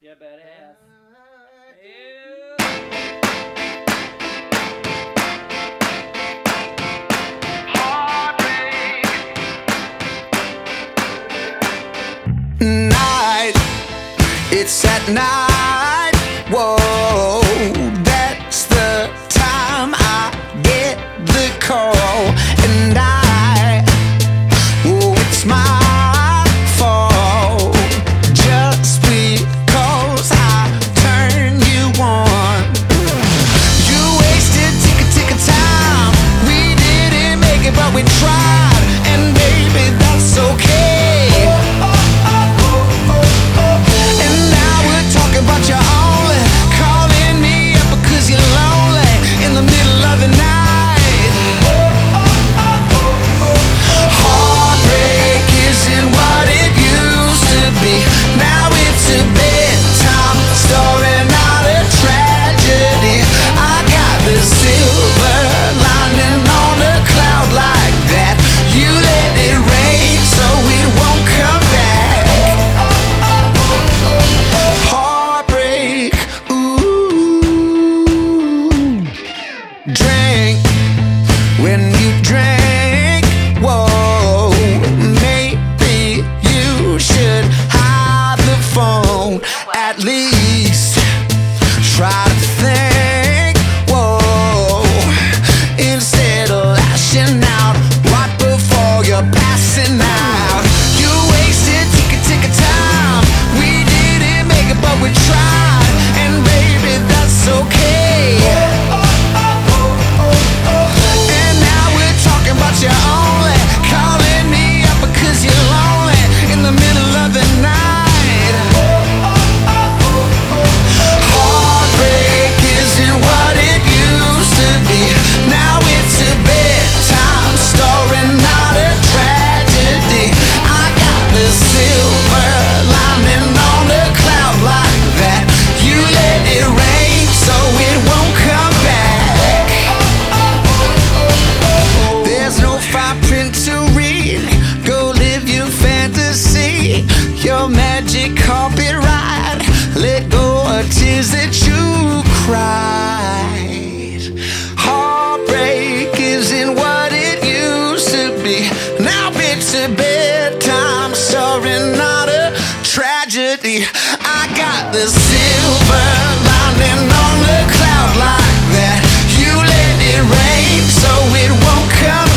Yeah, badass. Ew. Night, it's at night. Whoa, that's the time I get the call, and oh, it's my fault just because I turn you on. You wasted tick of time. We didn't make it, but we tried, and baby, that's okay. And now we're talking about you only calling me up because you're lonely in the middle of the night. Heartbreak isn't what it used to be. Now it's a bedtime story, not a tragedy. I got the silver lining on a cloud like that. You let it rain so it won't come back. Heartbreak, ooh. Drink when you drink. Whoa, maybe you should hide the phone. At least try to think. Whoa, instead of lashing out right before you're passing out. You wasted tick of time. We didn't make it, but we tried, and baby, that's okay. And now we're talking about you only calling me up because you're lonely in the middle of the night. Heartbreak isn't what it used to be. Now it's a bedtime story, not a tragedy. I got the silver lining on a cloud like that. You let it rain so it won't come back. There's no fine print to read. Go live your fantasy, your magic carpet ride. Let go of tears that you cried. Heartbreak isn't what it used to be. Now it's a bedtime story, not a tragedy. I got the silver lining on the cloud like that. You let it rain so it won't come